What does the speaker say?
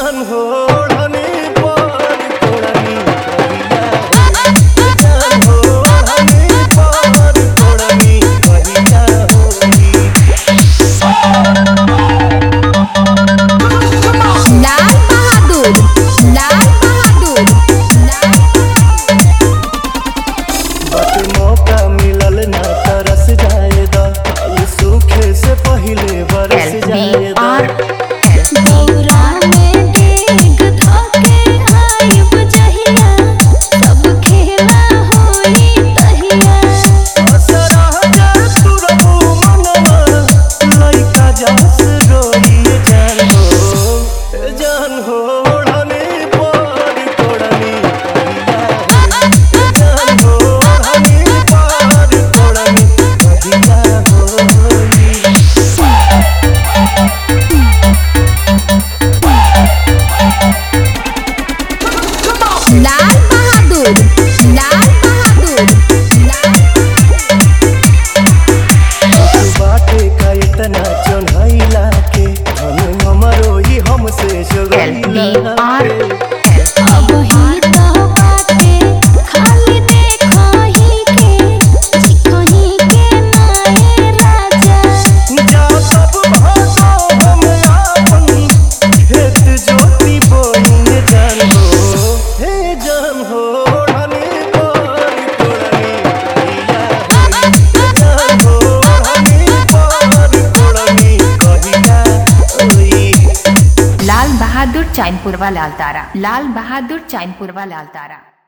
जान हो ओढ़नी पर तोड़नी कहिया होई। जान हो ओढ़नी पर तोड़नी कहिया होई। लाल बहादुर, लाल बहादुर, बाटे मौका मिलल ना तरस जाएदा, फल सूखे से पहिले बरस जाएदा। दौरा में डेग धोके आइब जहिया, सब खेला होई तहिया। असरा जा तुरबू मनवा, लइका जस रोई। जान हो ओढ़नी पर तोड़नी कहिया होई। जान हो ओढ़नी पर तोड़नी कहिया होई। लाल बहादुर, लाल बहादुर, बाटे का इतना चढ़ाइला के हम हमरो ही हमसे जोगइला के। अब ही तो बाटे खाली देखही के, चिखही के नाये राजा। जा सब भाषा हम आपन खेत जोती बोइने। जान हो हे जान हो ओढ़नी पर तोड़नी कहिया होई। जान हो ओढ़नी पर तोड़नी कहिया होई। लाल बहादुर चैनपुरवा लाल तारा, लाल बहादुर चैनपुरवा लाल तारा।